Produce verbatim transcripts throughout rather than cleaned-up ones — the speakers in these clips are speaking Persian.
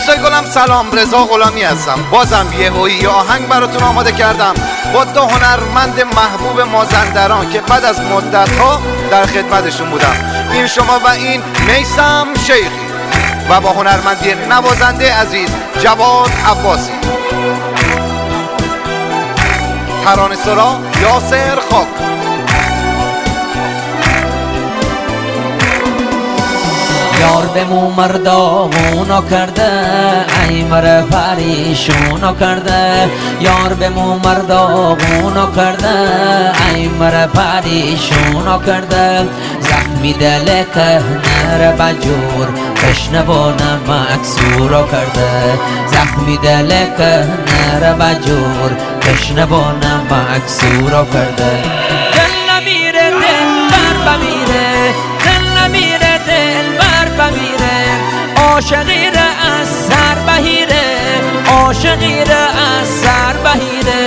دوستای گلم سلام، رضا غلامی هستم. بازم یه هویی آهنگ براتون آماده کردم با دو هنرمند محبوب مازندران که بعد از مدت ها در خدمتشون بودم. این شما و این میثم شیخی و با هنرمندی نوازنده عزیز جواد عباسی. ترانه سرا یاسر خاک. یار به مو مرداغونو کرده، ای مره پریشونو کرده. یار به مو مرداغونو کرده، ای مره پریشونو کرده. زخمی دل که نره بجور بشنوانه مکسورو کرده. زخمی دل که نره بجور بشنوانه مکسورو کرده. دل نمیره دل بر بمیره، دل نمیره دل بر بمیره. عاشقی را از سر بهیره، عاشقی را از سر بهیره.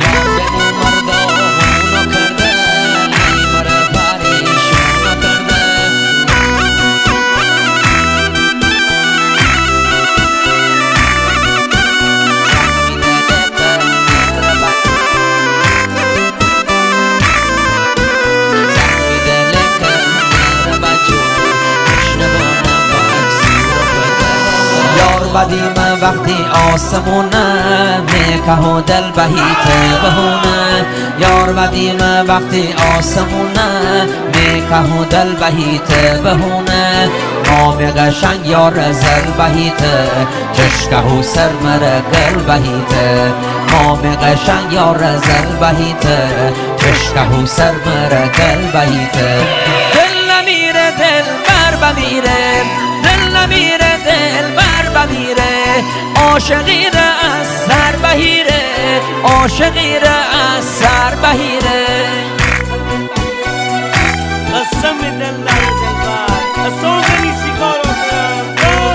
بدیم وقتی آسمونه میکه و دل بهیت بهونه. یار بدیم وقتی آسمونه میکه و دل بهیت بهونه. نام قشنگ یار زل بهیت چشکه و سر مره گل بهیت. نام قشنگ یار زل بهیت چشکه و سر مره گل بهیت. دل نمیره دل بر بمیره، دل نمیره دل بر بمیره. عاشقی را از سر بهیره، عاشقی را از سر بهیره. قسم دل نره دل بر اصابنی چیکارو کنم.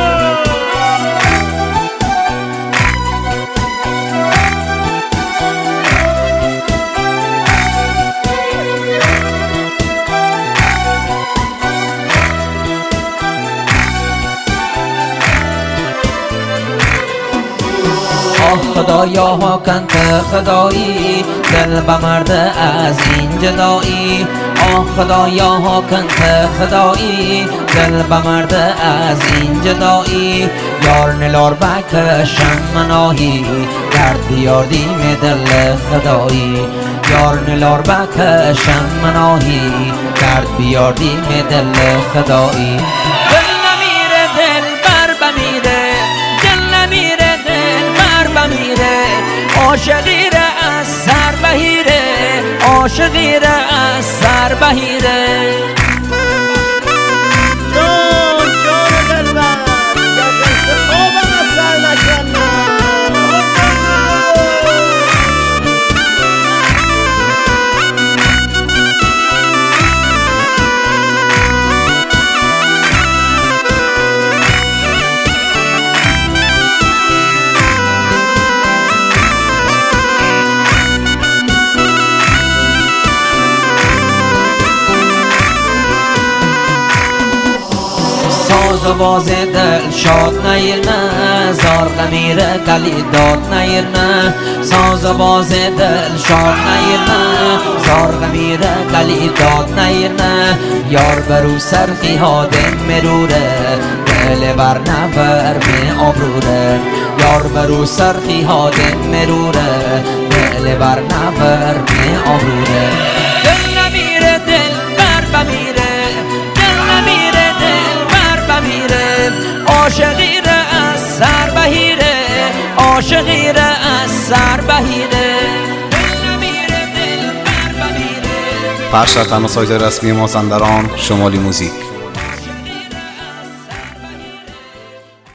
خدایا ها کنت خدایی دل بمرده از این جدایی. آه خدایا ها کنت خدایی دل بمرده از این جدایی. یار نلار بکشم مناهی گرد بیاردیم دل خدایی. یار نلار بکشم مناهی گرد بیاردیم دل خدایی. دل نمیره دل بر بمیره، دل نمیره دل بر بمیره. عاشقی را از سر بهیره، عاشقی را از سر بهیره. جان جان دلبر یا دست خوابم از سر نکنم. ساز و باز دل شاد نیرنه، زار غمیره دلی داد نیرنه. ساز و باز دل شاد نیرنه، زار غمیره دلی داد نیرنه. یار برو سرخی ها دم مروره، دل بر نبر می آبروره. یار برو سرخی ها دم مروره، دل بر نبر می آبروره. دل نمیره دل بر بمیره، دل نمیره دل بر بمیره. عاشقی را از سر بهیره، عاشقی را از سر بهیره. دل نمیره دل بر بمیره. پخش در تنها سایت رسمی مازندران شمالی موزیک.